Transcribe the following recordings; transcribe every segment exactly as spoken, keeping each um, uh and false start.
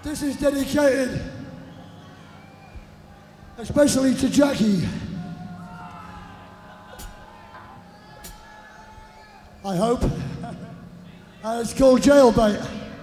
This is dedicated especially to Jackie. I hope. And it's called Jailbait.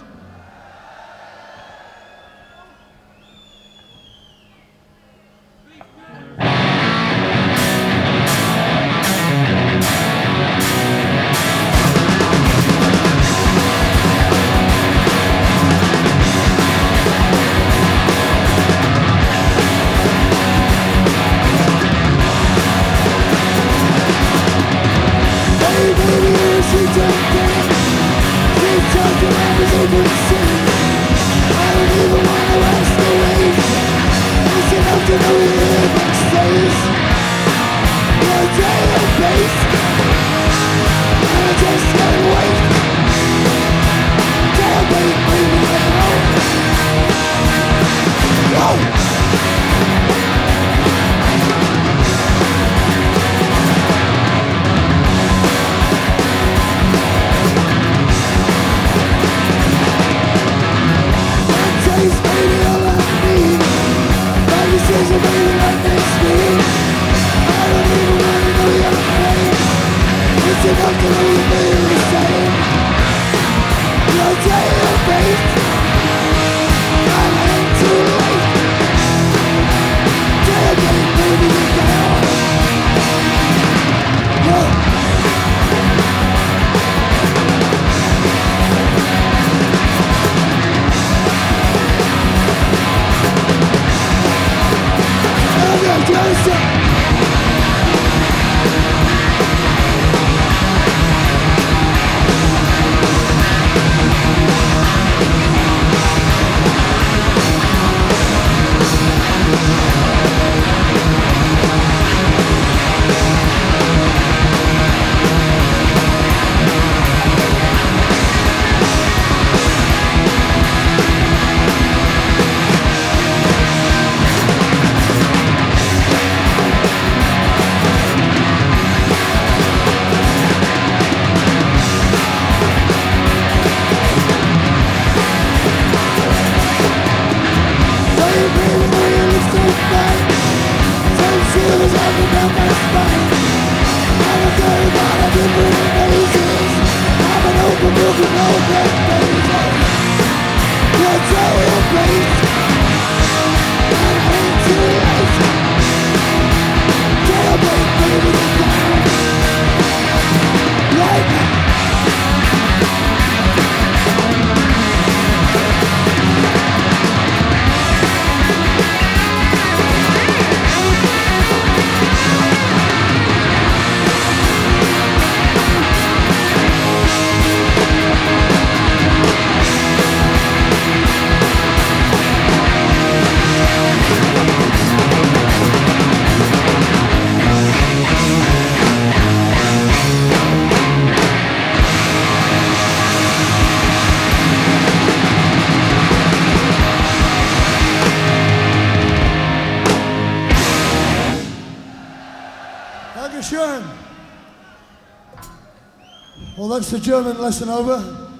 Well, that's the German lesson over.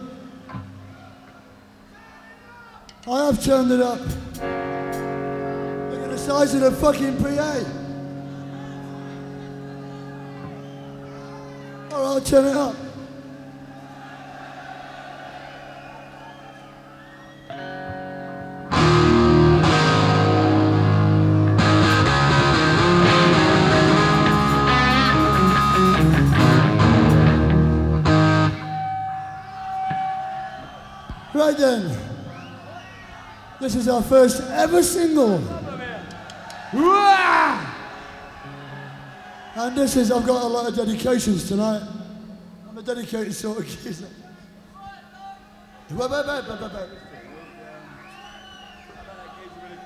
I have turned it up. Look at the size of the fucking P A. All right, turn it up. Right then, this is our first ever single. And this is, I've got a lot of dedications tonight. I'm a dedicated sort of geezer.